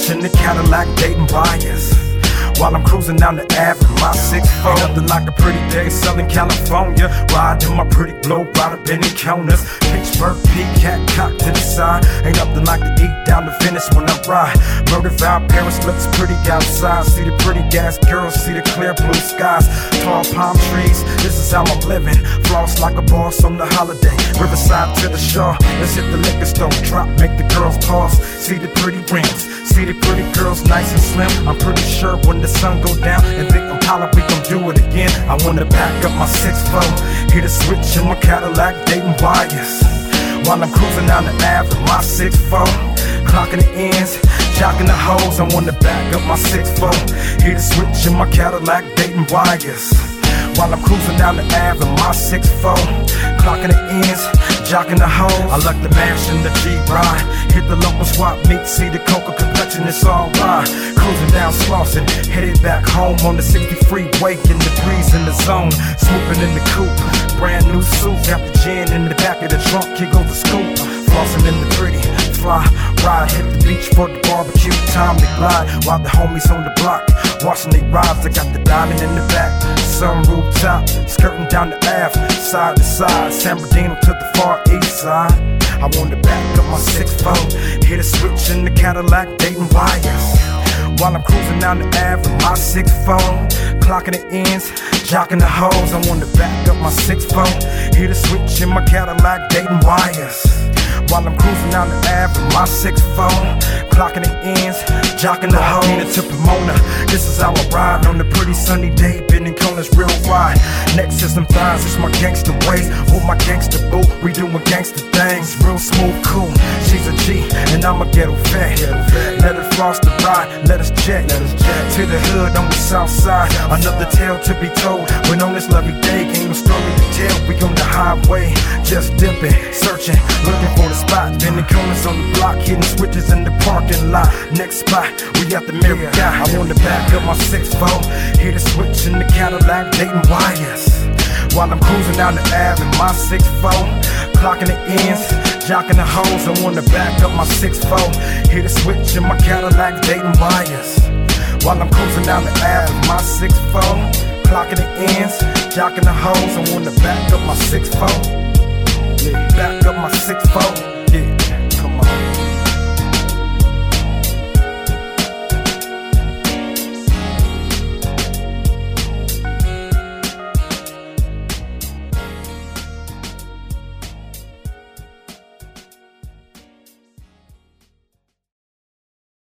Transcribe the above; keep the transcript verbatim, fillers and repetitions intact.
mash in the Cadillac, dating buyers. While I'm cruising down the Ave in my six four. Ain't nothing like a pretty day, Southern California. Riding my pretty glow rider, bending corners. Pittsburgh, peacock, cock to the side. Ain't nothing like to eat down the finish when I ride. Murder Val, Paris looks pretty outside. See the pretty gas girls, see the clear blue skies. Tall palm trees, this is how I'm living. Floss like a boss on the holiday. Riverside to the shore, let's hit the liquor store. Drop, make the girls pause. See the pretty rims, see the pretty girls nice and slim. I'm pretty sure when the sun go down and think I'm holler, we gon' do it again. I wanna back up my six four, hit a switch in my Cadillac, dating wires. While I'm cruising down the Ave in my six four, clocking the ends, jocking the hoes. I wanna back up my six four, hit a switch in my Cadillac, dating wires. While I'm cruising down the Ave in my six four, clocking the ends, jocking the hoes. I like the mash and the G-Ride, hit the local swap meet, see the coca complexion, it's all right. Cruising down Slauson, headed back home on the sixty freeway, in the breeze in the zone, swooping in the coupe. Brand new suit, got the gin in the back of the trunk, here goes the scoop. Flossing in the pretty, fly, ride, hit the beach for the barbecue, time to glide. While the homies on the block, watching they rides, I got the diamond in the back. Sun rooftop, skirting down the Ave, side to side, San Bernardino to the far east side. I wanna back up my six four, hit a switch in the Cadillac, dating wires. While I'm cruising down the Ave in my six four, clocking the ends, jocking the hoes. I wanna back up my six four, hit a switch in my Cadillac, dating wires. While I'm cruising down the Ave in my six four, clocking the ends, jocking the hoes. To Pomona, this is how I ride on a pretty sunny day, bending corners real wide. Next to some thighs, it's my gangster ways. With my gangster boo, we doing gangster things, real smooth, cool. She's a G, and I'm a ghetto vet. Let her floss the ride, let us jet. To the hood on the south side, another tale to be told. When on this lovely day, ain't no story to tell. We on the highway, just dipping, searching, looking for the spot. Bending corners on the block, hitting switches in the parking lot. Next spot, we got the mirror guy. I wanna back up my six four, hit a switch in the Cadillac, dating wires. While I'm cruising down the Ave in my six four, clocking the ends, jocking the hoes. I wanna back up my six four, hit a switch in my Cadillac, dating wires. While I'm cruising down the Ave in my six four, clocking the ends, jocking the hoes. I wanna back up my six four, yeah, back up my six four.